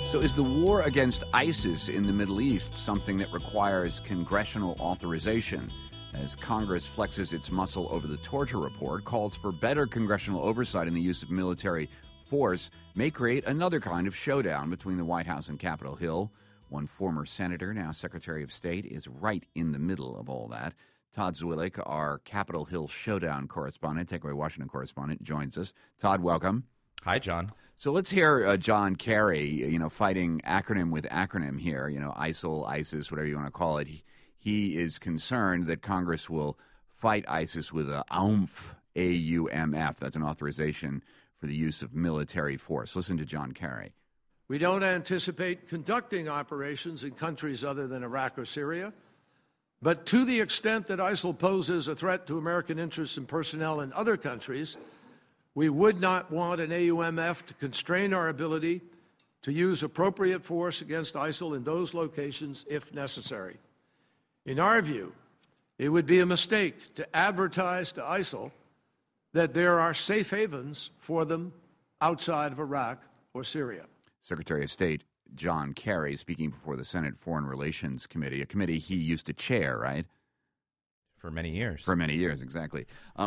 So is the war against ISIS in the Middle East something that requires congressional authorization? As Congress flexes its muscle over the torture report, calls for better congressional oversight in the use of military force may create another kind of showdown between the White House and Capitol Hill. One former senator, now Secretary of State, is right in the middle of all that. Todd Zwillich, our Capitol Hill showdown correspondent, Takeaway Washington correspondent, joins us. Todd, welcome. Hi, John. So let's hear John Kerry, fighting acronym with acronym here, ISIL, ISIS, whatever you want to call it. He is concerned that Congress will fight ISIS with a AUMF, A-U-M-F. That's an authorization for the use of military force. Listen to John Kerry. We don't anticipate conducting operations in countries other than Iraq or Syria. But to the extent that ISIL poses a threat to American interests and personnel in other countries, we would not want an AUMF to constrain our ability to use appropriate force against ISIL in those locations if necessary. In our view, it would be a mistake to advertise to ISIL that there are safe havens for them outside of Iraq or Syria. Secretary of State John Kerry speaking before the Senate Foreign Relations Committee, a committee he used to chair, right? For many years. For many years, exactly.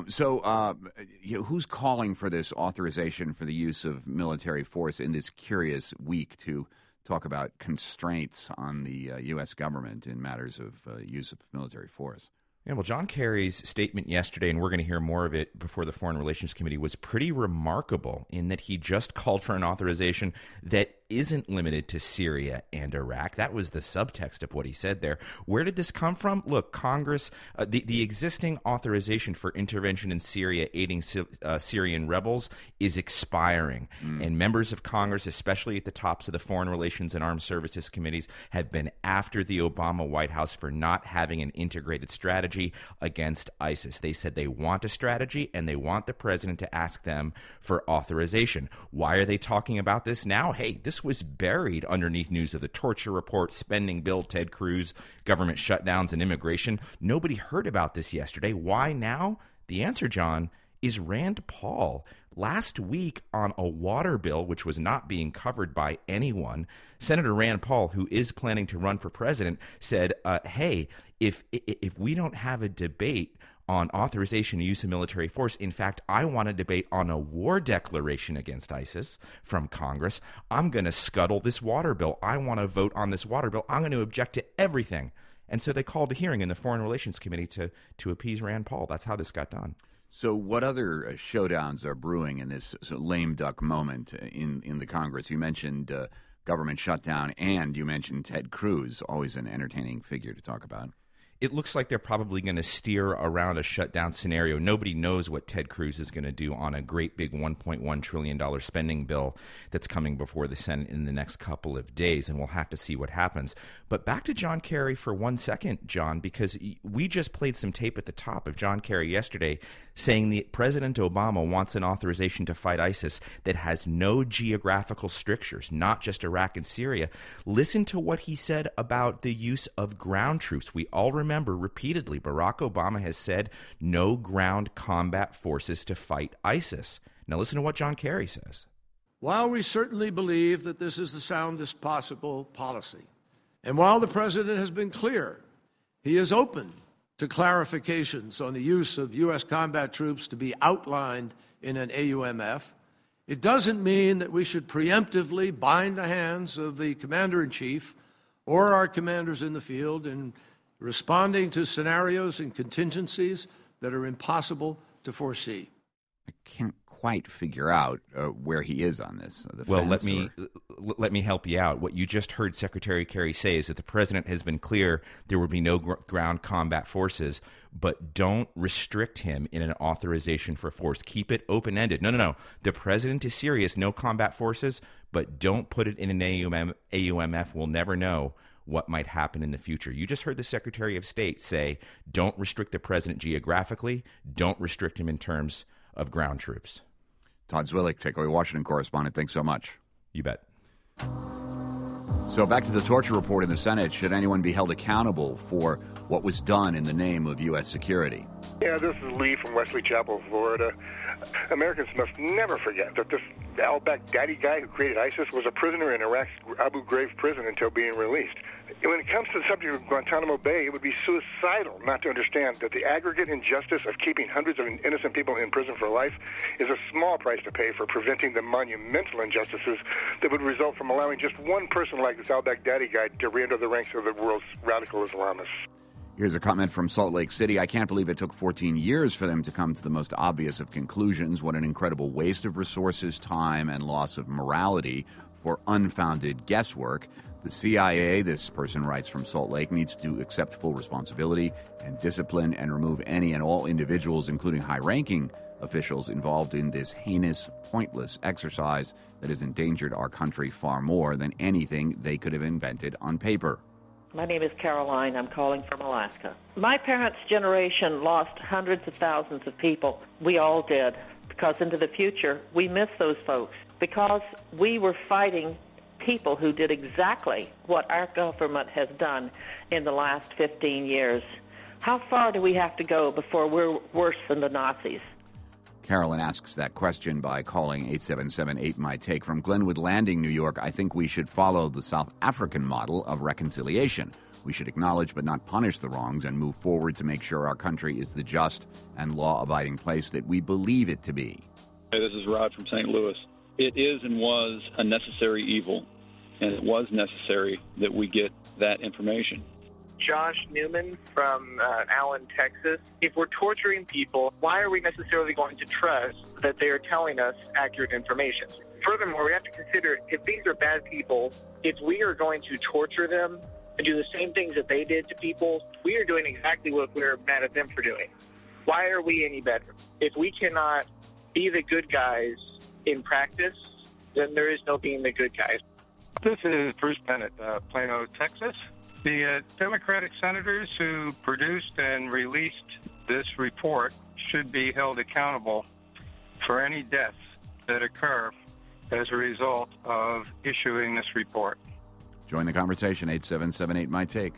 Who's calling for this authorization for the use of military force in this curious week to talk about constraints on the U.S. government in matters of use of military force? Yeah, well, John Kerry's statement yesterday, and we're going to hear more of it before the Foreign Relations Committee, was pretty remarkable in that he just called for an authorization that isn't limited to Syria and Iraq. That was the subtext of what he said there. Where did this come from? Look, Congress, the existing authorization for intervention in Syria aiding Syrian rebels is expiring. And members of Congress, especially at the tops of the Foreign Relations and Armed Services Committees, have been after the Obama White House for not having an integrated strategy against ISIS. They said they want a strategy and they want the president to ask them for authorization. Why are they talking about this now? Hey, this was buried underneath news of the torture report, spending bill, Ted Cruz, government shutdowns, and immigration. Nobody heard about this yesterday. Why now? The answer, John, is Rand Paul. Last week on a water bill, which was not being covered by anyone, Senator Rand Paul, who is planning to run for president, said, hey, if we don't have a debate on authorization to use of military force. In fact, I want a debate on a war declaration against ISIS from Congress. I'm going to scuttle this water bill. I want to vote on this water bill. I'm going to object to everything. And so they called a hearing in the Foreign Relations Committee to appease Rand Paul. That's how this got done. So what other showdowns are brewing in this sort of lame duck moment in the Congress? You mentioned government shutdown, and you mentioned Ted Cruz, always an entertaining figure to talk about. It looks like they're probably going to steer around a shutdown scenario. Nobody knows what Ted Cruz is going to do on a great big $1.1 trillion spending bill that's coming before the Senate in the next couple of days, and we'll have to see what happens. But back to John Kerry for 1 second, John, because we just played some tape at the top of John Kerry yesterday saying that President Obama wants an authorization to fight ISIS that has no geographical strictures, not just Iraq and Syria. Listen to what he said about the use of ground troops. We all remember repeatedly Barack Obama has said no ground combat forces to fight ISIS. Now listen to what John Kerry says. While we certainly believe that this is the soundest possible policy, and while the president has been clear, he is open to clarifications on the use of U.S. combat troops to be outlined in an AUMF, it doesn't mean that we should preemptively bind the hands of the commander-in-chief or our commanders in the field in responding to scenarios and contingencies that are impossible to foresee. I can't quite figure out where he is on this. Well, let me help you out. What you just heard Secretary Kerry say is that the president has been clear there will be no ground combat forces, but don't restrict him in an authorization for force. Keep it open-ended. No. The president is serious. No combat forces, but don't put it in an AUMF. We'll never know what might happen in the future. You just heard the Secretary of State say, don't restrict the president geographically, don't restrict him in terms of ground troops. Todd Zwillich, Takeaway Washington correspondent, thanks so much. You bet. So back to the torture report in the Senate. Should anyone be held accountable for what was done in the name of U.S. security. Yeah, this is Lee from Wesley Chapel, Florida. Americans must never forget that this al-Baghdadi guy who created ISIS was a prisoner in Iraq's Abu Ghraib prison until being released. When it comes to the subject of Guantanamo Bay, it would be suicidal not to understand that the aggregate injustice of keeping hundreds of innocent people in prison for life is a small price to pay for preventing the monumental injustices that would result from allowing just one person like this al-Baghdadi guy to re-enter the ranks of the world's radical Islamists. Here's a comment from Salt Lake City. I can't believe it took 14 years for them to come to the most obvious of conclusions. What an incredible waste of resources, time, and loss of morality for unfounded guesswork. The CIA, this person writes from Salt Lake, needs to accept full responsibility and discipline and remove any and all individuals, including high-ranking officials, involved in this heinous, pointless exercise that has endangered our country far more than anything they could have invented on paper. My name is Caroline. I'm calling from Alaska. My parents' generation lost hundreds of thousands of people. We all did, because into the future, we miss those folks, because we were fighting people who did exactly what our government has done in the last 15 years. How far do we have to go before we're worse than the Nazis? Carolyn asks that question by calling 877-8-MY-TAKE. From Glenwood Landing, New York, I think we should follow the South African model of reconciliation. We should acknowledge but not punish the wrongs and move forward to make sure our country is the just and law-abiding place that we believe it to be. Hey, this is Rod from St. Louis. It is and was a necessary evil, and it was necessary that we get that information. Josh Newman from Allen, Texas. If we're torturing people, why are we necessarily going to trust that they are telling us accurate information? Furthermore, we have to consider if these are bad people, if we are going to torture them and do the same things that they did to people, we are doing exactly what we're mad at them for doing. Why are we any better? If we cannot be the good guys in practice, then there is no being the good guys. This is Bruce Bennett, Plano, Texas. The Democratic senators who produced and released this report should be held accountable for any deaths that occur as a result of issuing this report. Join the conversation, 877-8-MY-TAKE.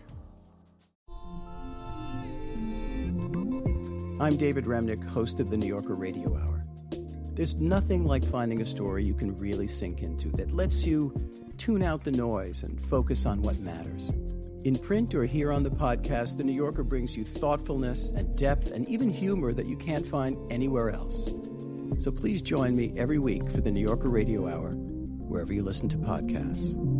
I'm David Remnick, host of the New Yorker Radio Hour. There's nothing like finding a story you can really sink into that lets you tune out the noise and focus on what matters. In print or here on the podcast, The New Yorker brings you thoughtfulness and depth and even humor that you can't find anywhere else. So please join me every week for The New Yorker Radio Hour, wherever you listen to podcasts.